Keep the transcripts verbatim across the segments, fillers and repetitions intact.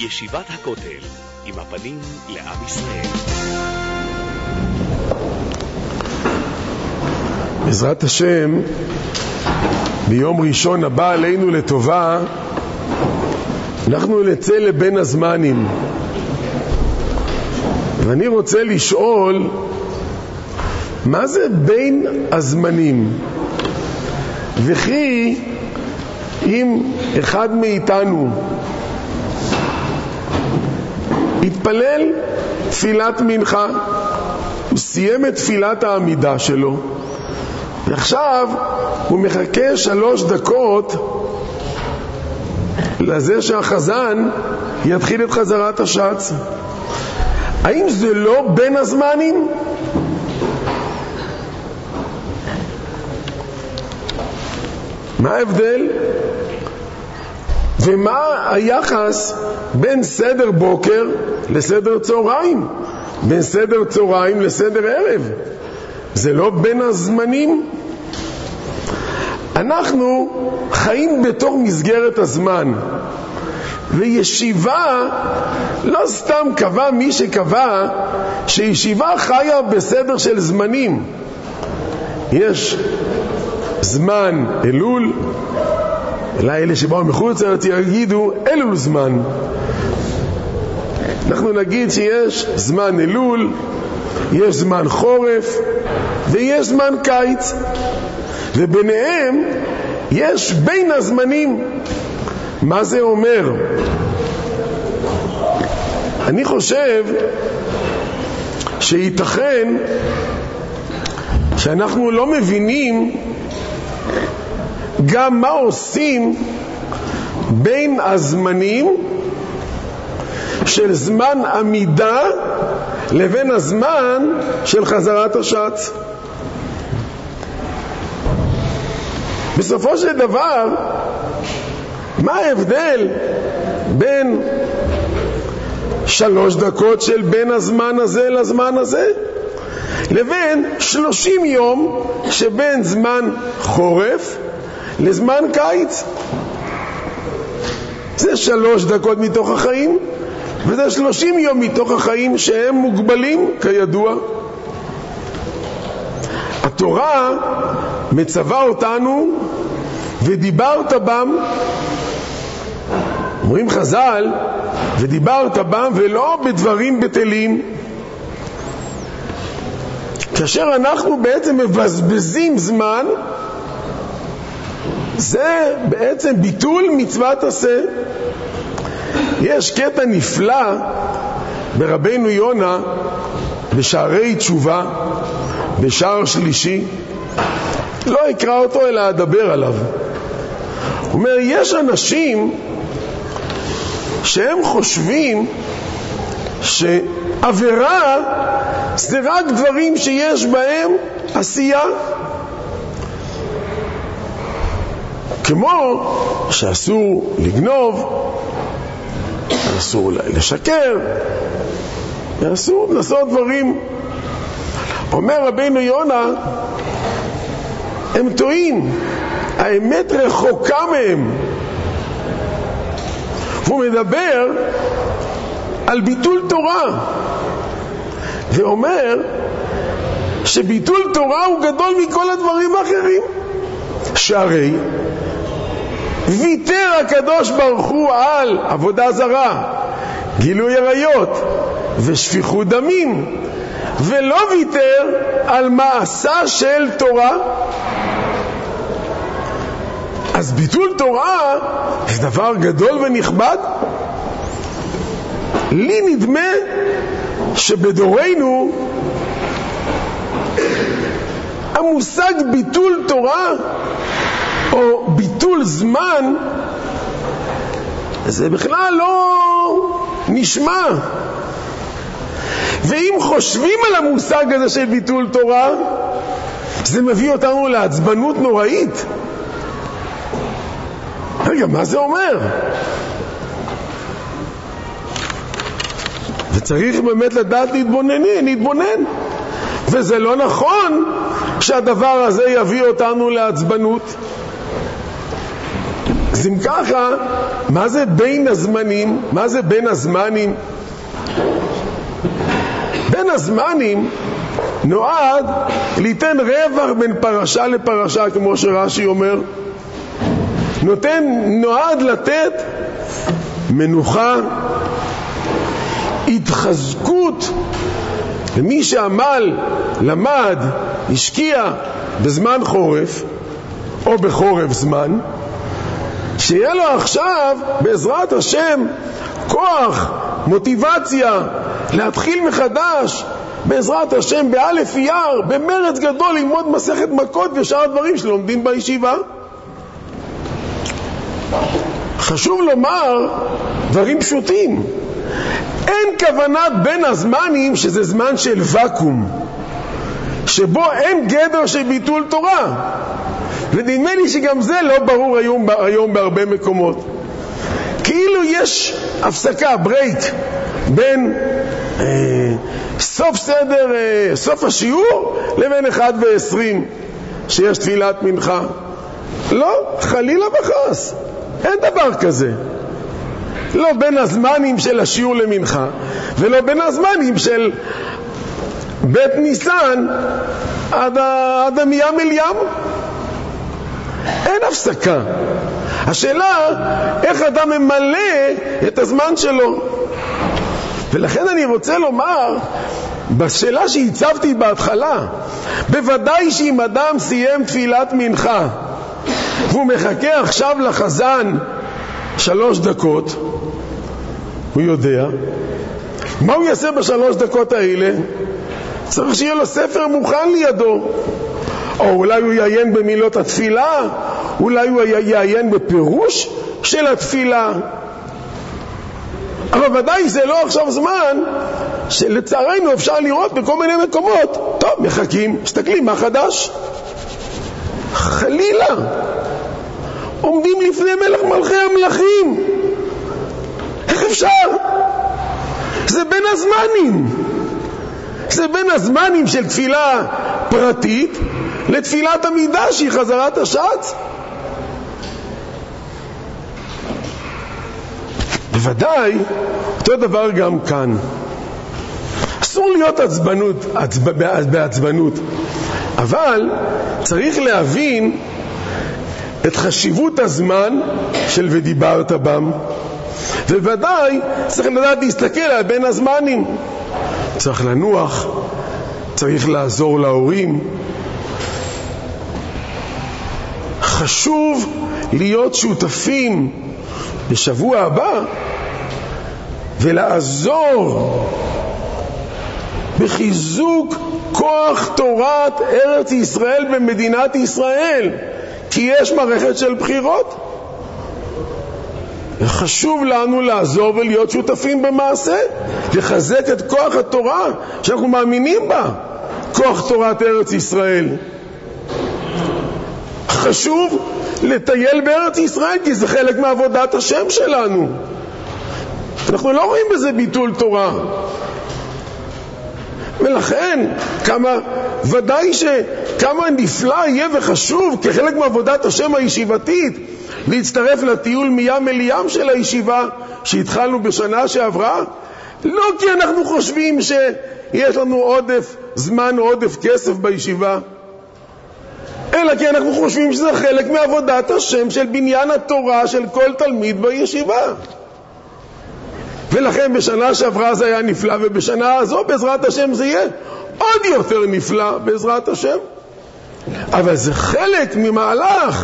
ישיבת הכותל, עם הפנים לעם ישראל. בעזרת השם, ביום ראשון הבא עלינו לטובה, אנחנו נצא לבין הזמנים. ואני רוצה לשאול, מה זה בין הזמנים? וכי אם אחד מאיתנו התפלל תפילת מנחה, הוא סיים את תפילת העמידה שלו, ועכשיו הוא מחכה שלוש דקות לזה שהחזן יתחיל את חזרת השץ. האם זה לא בין הזמנים? מה ההבדל? ומה היחס בין סדר בוקר לסדר צהריים? בין סדר צהריים לסדר ערב? זה לא בין הזמנים? אנחנו חיים בתוך מסגרת הזמן, וישיבה לא סתם קבע מי שקבע שישיבה חיה בסדר של זמנים. יש זמן אלול, אלא אלה שבאו מחוץ לארץ יגידו אלול זמן. אנחנו נגיד שיש זמן אלול, יש זמן חורף ויש זמן קיץ, וביניהם יש בין הזמנים. מה זה אומר? אני חושב שייתכן שאנחנו לא מבינים גם מה עושים בין הזמנים של זמן עמידה לבין הזמן של חזרת השץ. בסופו של דבר, מה ההבדל בין שלוש דקות של בין הזמן הזה לזמן הזה לבין שלושים יום שבין זמן חורף לזמן קיץ? זה שלוש דקות מתוך החיים, וזה שלושים יום מתוך החיים שהם מוגבלים כידוע. התורה מצווה אותנו ודיברת בם, אומרים חז"ל, ודיברת בם ולא בדברים בטלים. כאשר אנחנו בעצם מבזבזים זמן, זה בעצם ביטול מצוות עשה. יש קטע נפלא ברבנו יונה בשערי תשובה, בשער שלישי, לא אקרא אותו אלא אדבר עליו. הוא אומר, יש אנשים שהם חושבים שעבירה זה רק דברים שיש בהם עשייה, כמו שאסור לגנוב, אסור לשקר, אסור לעשות דברים. אומר רבינו יונה, הם טועים, האמת רחוקה מהם. הוא מדבר על ביטול תורה, ואומר שביטול תורה הוא גדול מכל הדברים האחרים. שהרי ויתר הקדוש ברוך הוא על עבודה זרה, גילוי עריות ושפיכות דמים, ולא ויתר על מעשה של תורה. אז ביטול תורה זה דבר גדול ונכבד. לי נדמה שבדורנו המושג ביטול תורה או ביטול זמן זה בכלל לא נשמע. ואם חושבים על המושג הזה של ביטול תורה, זה מביא אותנו לעצבנות נוראית. רגע, מה זה אומר? וצריך באמת לדעת להתבונן, להתבונן. וזה לא נכון שהדבר הזה יביא אותנו לעצבנות. אז אם ככה, מה זה בין הזמנים? מה זה בין הזמנים? בין הזמנים נועד ליתן רווח בין פרשה לפרשה, כמו שרש"י אומר. נותן, נועד לתת מנוחה, התחזקות למי שעמל, למד, השקיע בזמן חורף או בחורף זמן, שיהיה לו עכשיו בעזרת השם כוח, מוטיבציה להתחיל מחדש בעזרת השם באלף אייר, במרץ גדול, ללמוד מסכת מכות ושאר הדברים שלומדים בישיבה. חשוב לומר דברים פשוטים. אין כוונת בין הזמנים שזה זמן של וקום, שבו אין גדר של ביטול תורה. ונדמה לי שגם זה לא ברור היום, היום בהרבה מקומות. כאילו יש הפסקה, ברייק, בין אה, סוף סדר, אה, סוף השיעור לבין אחד ועשרים שיש תפילת מנחה. לא, חלילה וחס, אין דבר כזה. לא בין הזמנים של השיעור למנחה ולא בין הזמנים של בית ניסן עד, עד המים אל ים. אין הפסקה. השאלה איך אדם ממלא את הזמן שלו. ולכן אני רוצה לומר בשאלה שהצבתי בהתחלה, בוודאי שאם אדם סיים תפילת מנחה והוא מחכה עכשיו לחזן שלוש דקות, הוא יודע מה הוא יעשה בשלוש דקות האלה. צריך שיהיה לו ספר מוכן לידו, או אולי הוא יעיין במילות התפילה, אולי הוא יעיין בפירוש של התפילה. אבל ודאי זה לא עכשיו זמן שלצערנו אפשר לראות בכל מיני מקומות, טוב, מחכים, מסתכלים מה חדש. חלילה, עומדים לפני מלך מלכי המלכים. איך אפשר? זה בין הזמנים. זה בין הזמנים של תפילה פרטית לתפילת עמידה שהיא חזרת השץ. בוודאי, אותו דבר גם כאן. אסור להיות עצבנות, עצב, בעצבנות, אבל צריך להבין את חשיבות הזמן של ודיברת בם, ובוודאי צריך לדעת להסתכל על בין הזמנים. צריך לנוח, צריך לעזור להורים. חשוב להיות שותפים בשבוע הבא ולעזור בחיזוק כוח תורת ארץ ישראל במדינת ישראל, כי יש מערכת של בחירות. חשוב לנו לעזור ולהיות שותפים במעשה, לחזק את כוח התורה שאנחנו מאמינים בה, כוח תורת ארץ ישראל. חשוב לטייל בארץ ישראל, כי זה חלק מעבודת השם שלנו. אנחנו לא רואים בזה ביטול תורה. ולכן כמה, ודאי שכמה נפלא יהיה וחשוב כחלק מעבודת השם הישיבתית להצטרף לטיול מים אל ים של הישיבה שהתחלנו בשנה שעברה. לא כי אנחנו חושבים שיש לנו עודף זמן או עודף כסף בישיבה, אלא כי אנחנו חושבים שזה חלק מעבודת השם של בניין התורה של כל תלמיד בישיבה. ולכן בשנה שעברה זה היה נפלא, ובשנה הזו בעזרת השם זה יהיה עוד יותר נפלא בעזרת השם. אבל זה חלק ממהלך.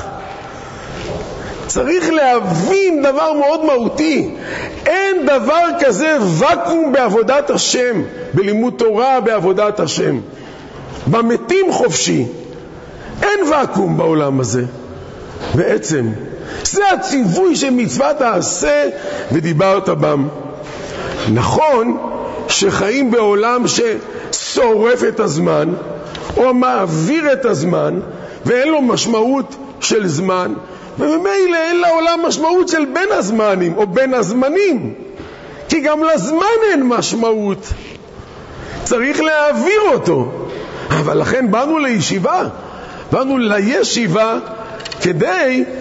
צריך להבין דבר מאוד מהותי. אין דבר כזה וקום בעבודת השם, בלימוד תורה בעבודת השם. במתים חופשי. אין וקום בעולם הזה. בעצם זה הציווי של מצוות העשה ודיברת בם. נכון שחיים בעולם ששורף את הזמן או מעביר את הזמן ואין לו משמעות של זמן, וממילא אין לעולם משמעות של בין הזמנים או בין הזמנים, כי גם לזמן אין משמעות, צריך להעביר אותו. אבל לכן באנו לישיבה, באנו לישיבה כדי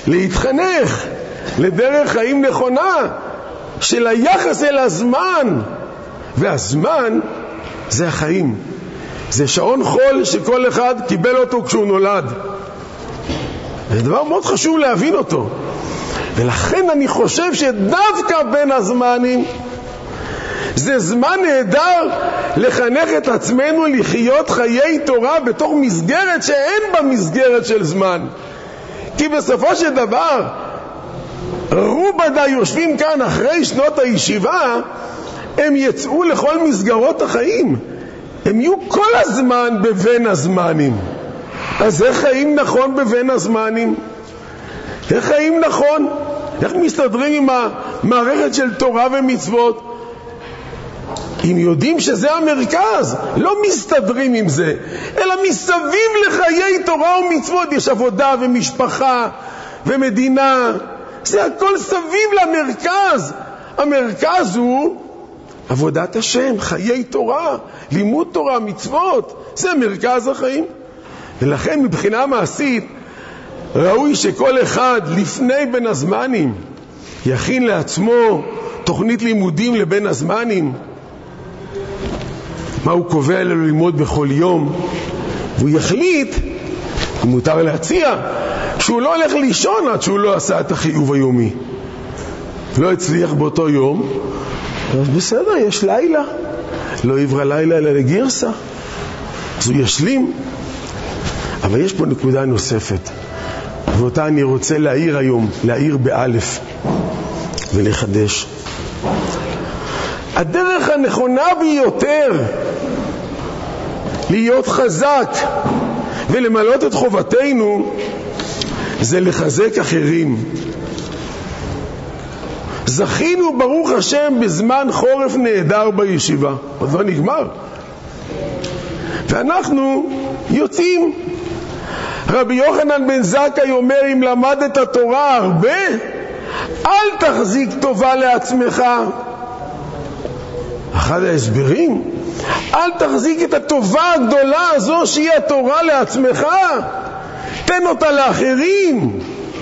להתחנך לדרך חיים נכונה של היחס אל הזמן, והזמן זה החיים, זה שעון חול שכל אחד קיבל אותו כשהוא נולד. זה דבר מאוד חשוב להבין אותו, ולכן אני חושב שדווקא בין הזמנים זה זמן נהדר לחנך את עצמנו לחיות חיי תורה בתוך מסגרת שאין בה מסגרת של זמן. כי בסופו של דבר רוב ודאי יושבים כאן אחרי שנות הישיבה, הם יצאו לכל מסגרות החיים, הם יהיו כל הזמן בבין הזמנים. אז איך חיים נכון בבין הזמנים? איך חיים נכון? איך מסתדרים עם המערכת של תורה ומצוות? אם יודעים שזה המרכז, לא מסתדרים עם זה, אלא מסביב לחיי תורה ומצוות יש עבודה ומשפחה ומדינה, זה הכל סביב למרכז. המרכז הוא עבודת השם, חיי תורה, לימוד תורה, מצוות, זה מרכז החיים. ולכן מבחינה מעשית ראוי שכל אחד לפני בין הזמנים יכין לעצמו תוכנית לימודים לבין הזמנים, מה הוא קובע לו ללמוד בכל יום, והוא יחליט, אם מותר להציע, שהוא לא הולך לישון עד שהוא לא עשה את החיוב היומי. לא הצליח באותו יום, אז בסדר, יש לילה, לא עברה לילה אלא לגרסה, אז הוא ישלים. אבל יש פה נקודה נוספת, ואותה אני רוצה להעיר היום, להעיר באלף ולחדש. הדרך הנכונה ביותר להיות חזק ולמלות את חובתנו זה לחזק אחרים. זכינו ברוך השם בזמן חורף נהדר בישיבה, עוד לא נגמר, ואנחנו יוצאים. רבי יוחנן בן זכאי אומר, אם למדת התורה הרבה, אל תחזיק טובה לעצמך. אחד ההסברים, אל תחזיק את הטובה הגדולה הזו שהיא התורה לעצמך, תן אותה לאחרים.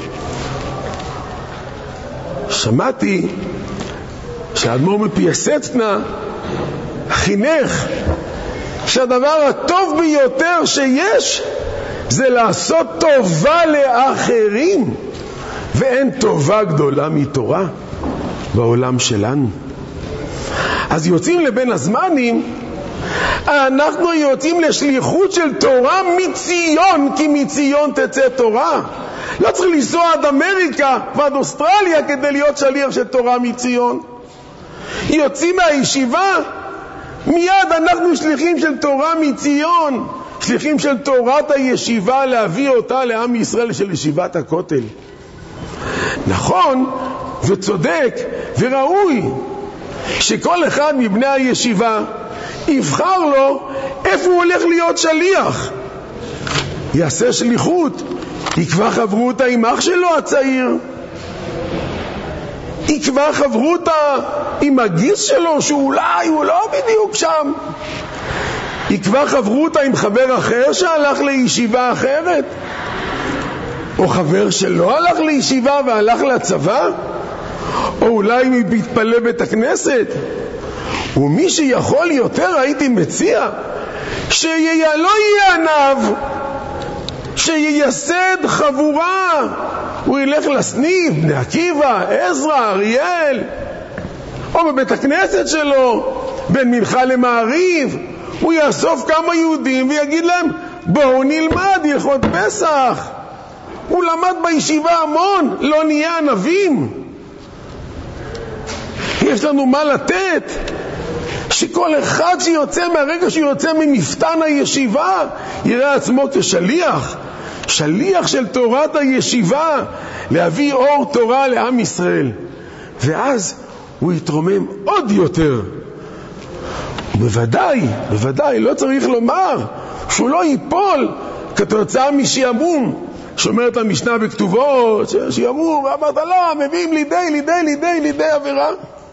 שמעתי שהאדמו"ר מפייסצנה חינך שהדבר הטוב ביותר שיש זה לעשות טובה לאחרים, ואין טובה גדולה מתורה בעולם שלנו. אז יוצאים לבין הזמנים, אנחנו יוצאים לשליחות של תורה מציון, כי מציון תצא תורה. לא צריך לנסוע עד אמריקה ועד אוסטרליה כדי להיות שליח של תורה מציון. יוצאים מהישיבה, מיד אנחנו שליחים של תורה מציון, שליחים של תורת הישיבה, להביא אותה לעם ישראל של ישיבת הכותל. נכון וצודק וראוי שכל אחד מבני הישיבה יבחר לו איפה הוא הולך להיות שליח, יעשה שליחות, יקבע חברותה עם אח שלו הצעיר, יקבע חברותה עם הגיס שלו שאולי הוא לא בדיוק שם, יקבע חברותה עם חבר אחר שהלך לישיבה אחרת, או חבר שלא הלך לישיבה והלך לצבא, או אולי מתפלל בית הכנסת. ומי שיכול יותר הייתי מציע שלא יהיה ענב, שייסד חבורה, הוא ילך לסניף בני עקיבא, עזרא, אריאל, או בבית הכנסת שלו בין מנחה למעריב, הוא יאסוף כמה יהודים ויגיד להם בואו נלמד הלכות פסח. הוא למד בישיבה המון, לא נהיה ענבים. יש לנו מה לתת, שכל אחד שיוצא מהרגע שיוצא ממפתן הישיבה יראה עצמו כשליח, שליח של תורת הישיבה, להביא אור תורה לעם ישראל, ואז הוא יתרומם עוד יותר. בוודאי, בוודאי לא צריך לומר שהוא לא ייפול כתוצאה משעמום, שאומרת המשנה בכתובות שעמום, ואמרת לא, מביאים לידי לידי לידי לידי עבירה.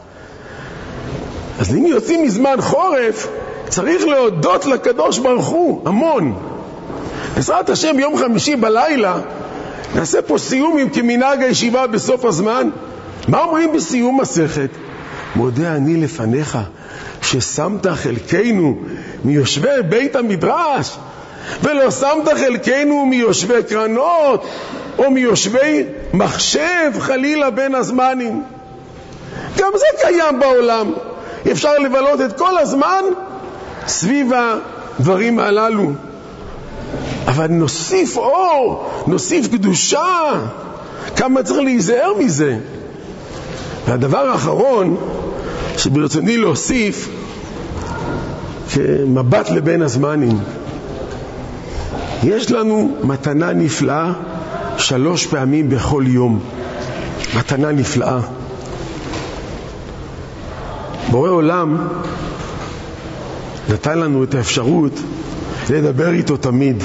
אז אם יוצאים מזמן חורף צריך להודות לקדוש ברוך הוא המון. בעזרת השם ביום חמישי בלילה נעשה פה סיום כמנהג הישיבה בסוף הזמן. מה אומרים בסיום מסכת? מודה אני לפניך ששמת חלקנו מיושבי בית המדרש, ולא שמת חלקנו מיושבי קרנות או מיושבי מחשב חלילה בין הזמנים. גם זה קיים בעולם. אפשר לבלות את כל הזמן סביב הדברים הללו. אבל נוסיף אור, נוסיף קדושה. כמה צריך להיזהר מזה. והדבר האחרון שברצוני להוסיף כמבט לבין הזמנים, יש לנו מתנה נפלאה שלוש פעמים בכל יום. מתנה נפלאה. בורא עולם נתן לנו את האפשרות לדבר איתו תמיד.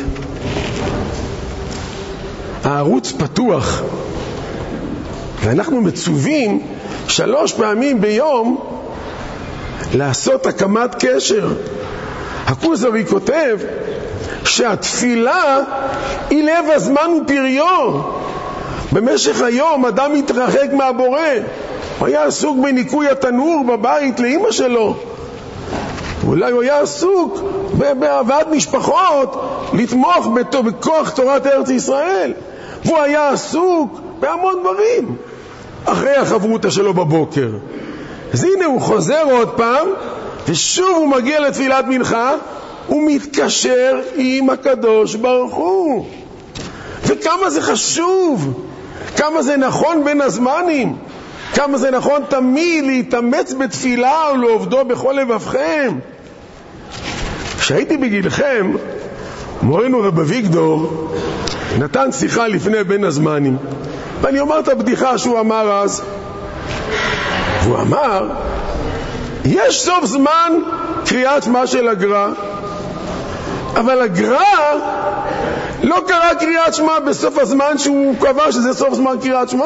הערוץ פתוח, ואנחנו מצווים שלוש פעמים ביום לעשות הקמת קשר. הכוזרי כותב שהתפילה היא לב הזמן ופריו. במשך היום אדם מתרחק מהבורא. הוא היה עסוק בניקוי התנור בבית לאמא שלו. אולי הוא היה עסוק בהבאת משפחות לתמוך בכוח תורת ארץ ישראל. והוא היה עסוק בהמון דברים אחרי החברותה שלו בבוקר. אז הנה הוא חוזר עוד פעם, ושוב הוא מגיע לתפילת מנחה, הוא מתקשר עם הקדוש ברוך הוא. וכמה זה חשוב, כמה זה נכון בין הזמנים, כמה זה נכון תמיד להתאמץ בתפילה ולעובדו בכל לבבכם. כשהייתי בגילכם, מורנו רב אביגדור נתן שיחה לפני בין הזמנים, ואני אומר את הבדיחה שהוא אמר אז. והוא אמר, יש סוף זמן קריאת שמע של הגר"א, אבל הגר"א לא קרא קריאת שמע בסוף הזמן שהוא קבע שזה סוף זמן קריאת שמע.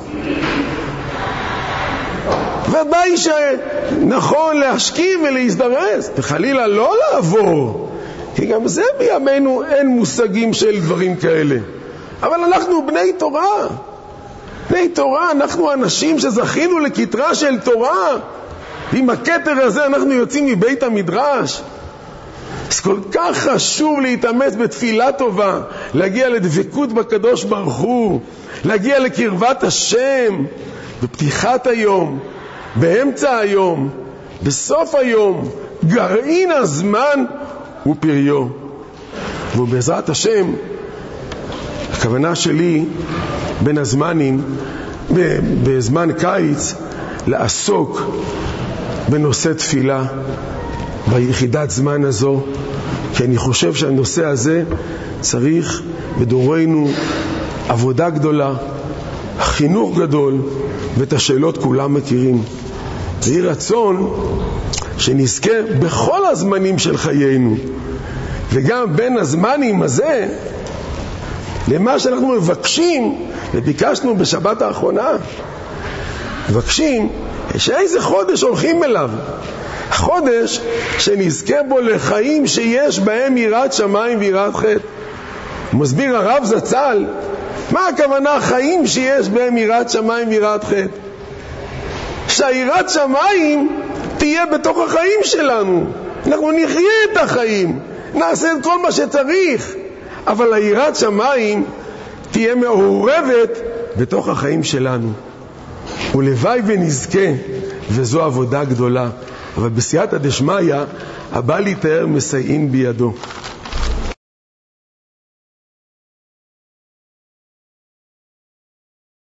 ודאי שנכון להשכיב ולהזדרז, וחלילה לא לעבור, כי גם זה בימינו אין מושגים של דברים כאלה. אבל אנחנו בני תורה, בני תורה, אנחנו אנשים שזכינו לכתרה של תורה, ועם הכתר הזה אנחנו יוצאים מבית המדרש. אז כל כך חשוב להתאמץ בתפילה טובה, להגיע לדבקות בקדוש ברוך הוא, להגיע לקרבת השם, בפתיחת היום, באמצע היום, בסוף היום, גרעין הזמן ופריו. ובעזרת השם, הכוונה שלי בין הזמנים, בזמן קיץ, לעסוק בנושא תפילה, ביחידת זמן הזו, כי אני חושב שהנושא הזה צריך בדורנו עבודה גדולה, חינוך גדול, ואת השאלות כולם מכירים. ויהי רצון שנזכה בכל הזמנים של חיינו, וגם בין הזמנים הזה למה שאנחנו מבקשים, וביקשנו בשבת האחרונה, מבקשים שאיזה חודש הולכים אליו, חודש שנזכה בו לחיים שיש בהם יראת שמיים ויראת חטא. מסביר הרב זצ"ל, מה הכוונה חיים שיש בהם יראת שמיים ויראת חטא? שהיראת שמיים תהיה בתוך החיים שלנו, אנחנו נחיה את החיים, נעשה את כל מה שצריך, אבל היראת שמיים תהיה מעורבת בתוך החיים שלנו. ולוואי ונזכה, וזו עבודה גדולה, אבל בסייעתא דשמיא הבא להתאר מסייעים בידו.